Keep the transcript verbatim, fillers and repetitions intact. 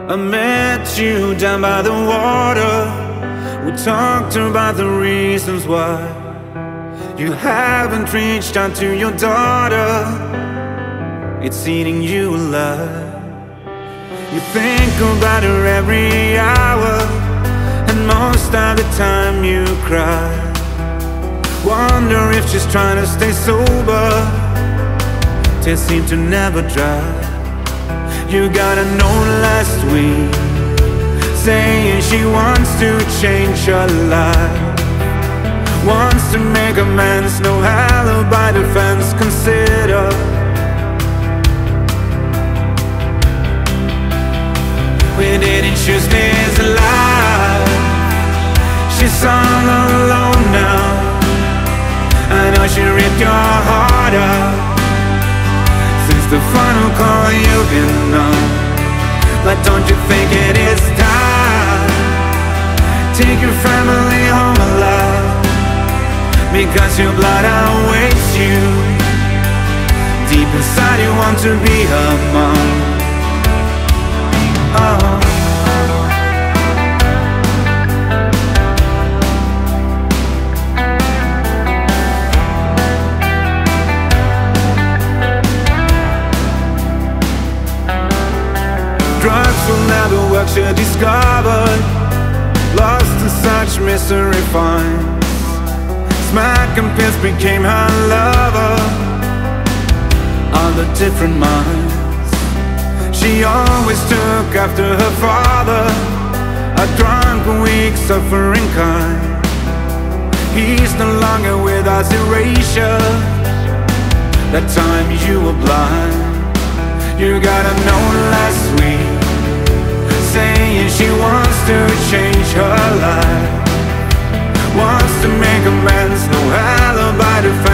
I met you down by the water. We talked about the reasons why you haven't reached out to your daughter. It's eating you alive. You think about her every hour, and most of the time you cry. Wonder if she's trying to stay sober. Tears seem to never dry. You got a note last week saying she wants to change her life, wants to make amends, no alibi defense consider. We didn't choose this life. She's all alone now. I know she ripped your heart out. Since the final call you've been on, but don't you think it is time? Take your family home alive, because your blood awaits you. Deep inside you want to be her mom. Oh. Drugs will never work, she discovered, lost in such misery finds. Smack and pills became her lover, all the different minds. She always took after her father, a drunk, weak, suffering kind. He's no longer with us, erasure. That time you were blind. You got a note last week saying she wants to change her life, wants to make amends, no alibi to